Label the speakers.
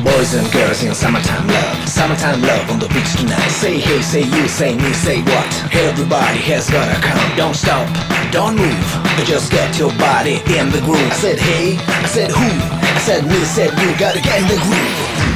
Speaker 1: Boys and girls in summertime love on the beach tonight. Say hey, say you, say me, say what? Everybody has gotta come. Don't stop, don't move, but just get your body in the groove. I said hey, I said who, I said me, said you, gotta get in the groove.